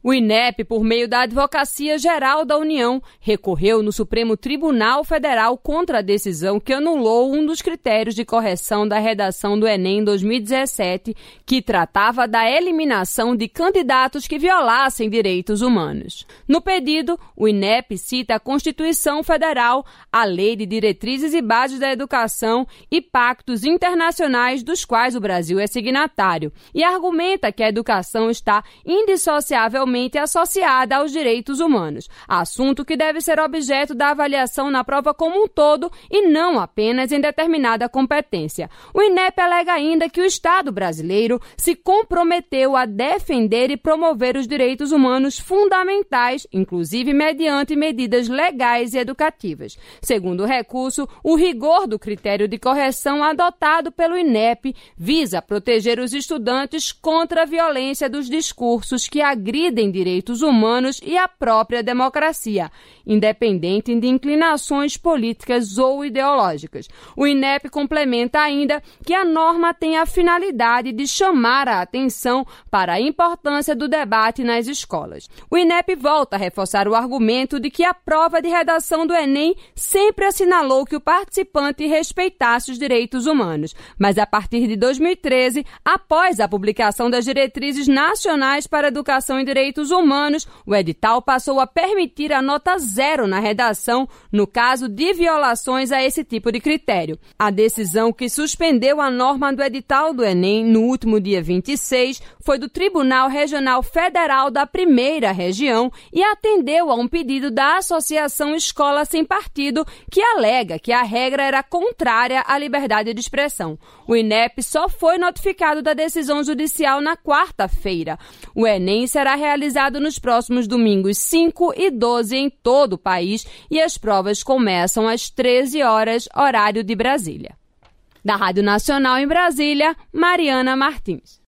O INEP, por meio da Advocacia Geral da União, recorreu no Supremo Tribunal Federal contra a decisão que anulou um dos critérios de correção da redação do Enem 2017, que tratava da eliminação de candidatos que violassem direitos humanos. No pedido, o INEP cita a Constituição Federal, a Lei de Diretrizes e Bases da Educação e pactos internacionais dos quais o Brasil é signatário, e argumenta que a educação está indissociavelmente associada aos direitos humanos, assunto que deve ser objeto da avaliação na prova como um todo e não apenas em determinada competência. O INEP alega ainda que o Estado brasileiro se comprometeu a defender e promover os direitos humanos fundamentais, inclusive mediante medidas legais e educativas. Segundo o recurso, o rigor do critério de correção adotado pelo INEP visa proteger os estudantes contra a violência dos discursos que agridem direitos humanos e a própria democracia, independente de inclinações políticas ou ideológicas. O INEP complementa ainda que a norma tem a finalidade de chamar a atenção para a importância do debate nas escolas. O INEP volta a reforçar o argumento de que a prova de redação do Enem sempre assinalou que o participante respeitasse os direitos humanos, mas a partir de 2013, após a publicação das diretrizes nacionais para a educação e direitos humanos, o edital passou a permitir a nota 0 na redação no caso de violações a esse tipo de critério. A decisão que suspendeu a norma do edital do Enem no último dia 26 foi do Tribunal Regional Federal da Primeira Região e atendeu a um pedido da Associação Escola Sem Partido, que alega que a regra era contrária à liberdade de expressão. O INEP só foi notificado da decisão judicial na quarta-feira. O Enem será realizado nos próximos domingos 5 e 12 em todo o país e as provas começam às 13 horas, horário de Brasília. Da Rádio Nacional em Brasília, Mariana Martins.